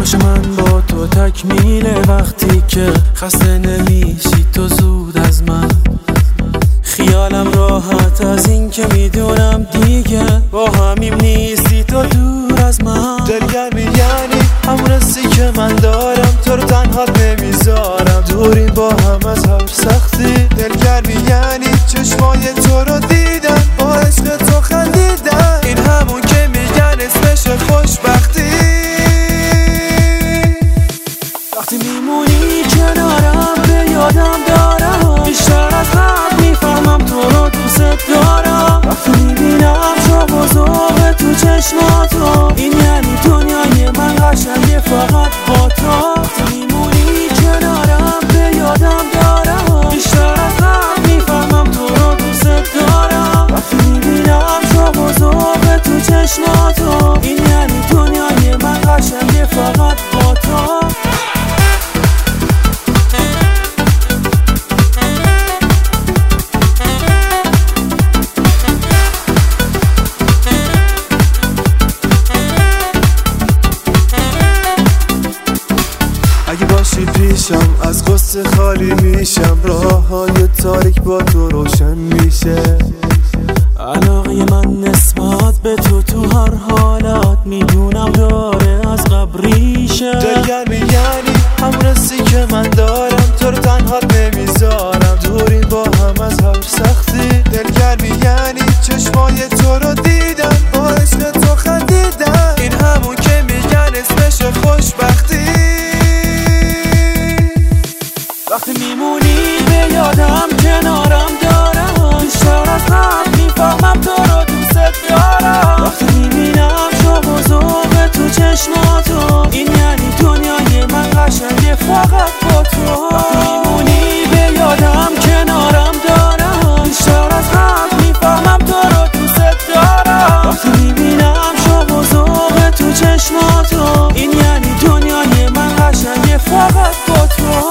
خوش من با تو تکمیله وقتی که خسته نمیشی تو زود از من. خیالم راحت از این که میدونم دیگه با همیم نیستی تو دور از من. دلگرمی یعنی همون حسی که من دارم، تو رو تنها نمیذارم، دوریم با هم از هر سختی. دلگرمی یعنی چشمای تو رو دیدم، با عشق تو خندیدم، این همون که میگن اسمش خوشبختی. وقتی میمونی کنارم به یادم دارم، بیشتر از قبل میفهمم تو رو دوست دارم. وقتی میبینم شوق و ذوق تو چشماتو، این یعنی دنیای من قشنگه فقط با تو. وقتی میمونی کنارم به یادم دارم، بیشتر از قبل میفهمم تو رو دوست دارم. وقتی میبینم شوق و ذوق تو چشماتو، این یعنی دنیای من قشنگه فقط با تو. اگه باشی پیشم از غصه خالی میشم، راههای تاریک با تو روشن میشه. علاقه من نسبت به تو هر حالت میدونم داره از قبل ریشه. دلگرمی یعنی همون حسی که من دارم، تو رو تنها نمیذارم، دوری با هم از هر سختی. دلگرمی یعنی چشمای تو رو دیدم، با عشق تو خندیدم، این همون که میگن اسمش خوشبختی. وقتی میمونی به یادم کنارم دارم، بیشتر از قبل میفهمم تو رو دوست دارم. وقتی میبینم شوق و ذوق تو چشماتو، این یعنی دنیای من قشنگه فقط با تو. وقتی میمونی به یادم کنارم دارم، بیشتر از قبل میفهمم تو رو دوست دارم. وقتی میبینم شوق و ذوق تو چشماتو، این یعنی دنیای من قشنگه فقط با تو.